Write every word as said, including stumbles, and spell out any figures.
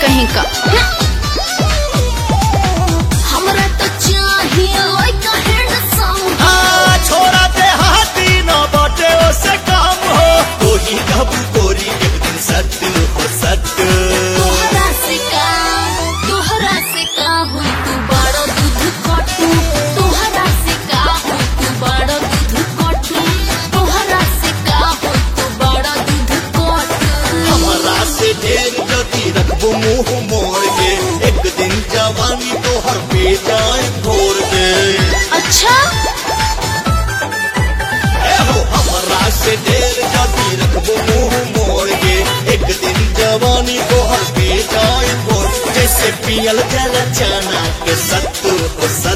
कहीं का। हमरा तो चाहिए लइका हैंडसम। हाँ छोरा दे हाथी न बाटे ओसे काम हो। तो ही कहबू तोरी एक दिन सत्य हो सत्य। तोहरा से का तोहरा से का हो तू बड़ा दूध कटू। तोहरा से का हो तू बड़ा दूध कटू। तोहरा से का हो तू बड़ा दूध कटू। हमरा से ढेर जदी रखबू मुंह मोड़ के एक दिन जवानी तो हर पे जाए भोर दे। अच्छा ए हो हमरा से ढेर जदी रखबू मुंह मोड़ के एक दिन जवानी तो हर पे जाए भोर। जैसे पियल जल चना के सत्तू हो